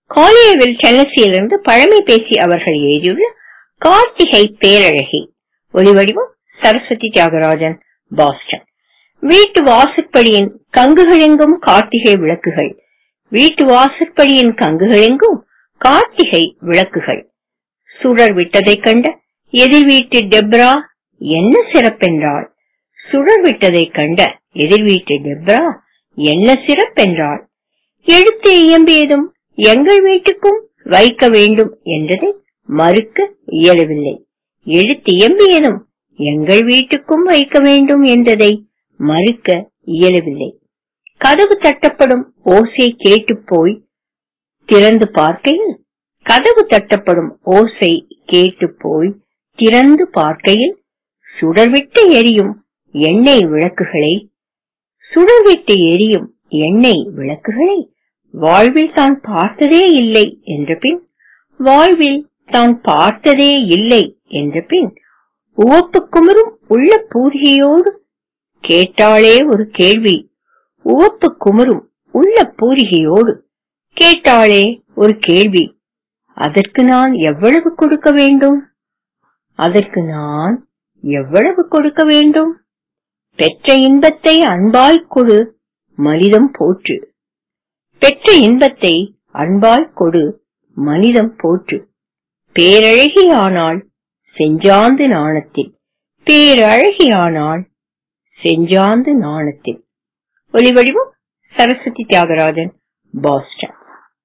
காலியவில் டென்னசியிலிருந்து பழமை பேசி அவர்கள் எழுதியுள்ள கார்த்திகை பேரழகி. ஒளிவடிவம் சரஸ்வதி தியாகராஜன், பாஸ்டன். வீட்டு வாசற்படியின் கங்குகளெங்கும் கார்த்திகை விளக்குகள். வீட்டு வாசற்படியின் கங்குகளெங்கும் கார்த்திகை விளக்குகள். சுடர் விட்டதைக் கண்ட எதிர் வீட்டு டெப்ரா என்ன சிறப்பென்றாள். சுடர் விட்டதைக் கண்ட எதிர் வீட்டு டெப்ரா என்ன சிறப்பென்றாள். எழுத்து இயம்பியதும் எங்கள் வீட்டுக்கும் வைக்க வேண்டும் என்றதை மறுக்க இயலவில்லை. எழுத்து இயம்பியதும் எங்கள் வீட்டுக்கும் வைக்க வேண்டும் என்றதை மறுக்க இயலவில்லை. கதவு தட்டப்படும் ஓசை கேட்டு போய் திறந்து பார்க்கையில், கதவு தட்டப்படும் ஓசை கேட்டு போய் திறந்து பார்க்கையில் சுடர்விட்டு எரியும் எண்ணெய் விளக்குகளை, சுடர்விட்டு எரியும் எண்ணெய் விளக்குகளை வாழ்வில் தான் பார்த்ததே இல்லை என்ற பின், வாழ்வில் தான் பார்த்ததே இல்லை என்ற பின் உவப்பு குமரும் உள்ள பூரிகையோடு கேட்டாளே ஒரு கேள்வி. உவப்பு குமரும் உள்ள பூரிகையோடு கேட்டாளே ஒரு கேள்வி. அதற்கு நான் எவ்வளவு கொடுக்க வேண்டும்? அதற்கு நான் எவ்வளவு கொடுக்க வேண்டும்? பெற்ற இன்பத்தை அன்பாய் கொடு மனிதம் போற்று. பெற்ற இன்பத்தை அன்பாய் கொடு மனிதம் போற்று. பேரழகியானாள் செஞ்சாந்து நாணத்தில். பேரழகியானாள் செஞ்சாந்து நாணத்தில். ஒளிவடிவம் சரஸ்வதி தியாகராஜன், பாஸ்டன்.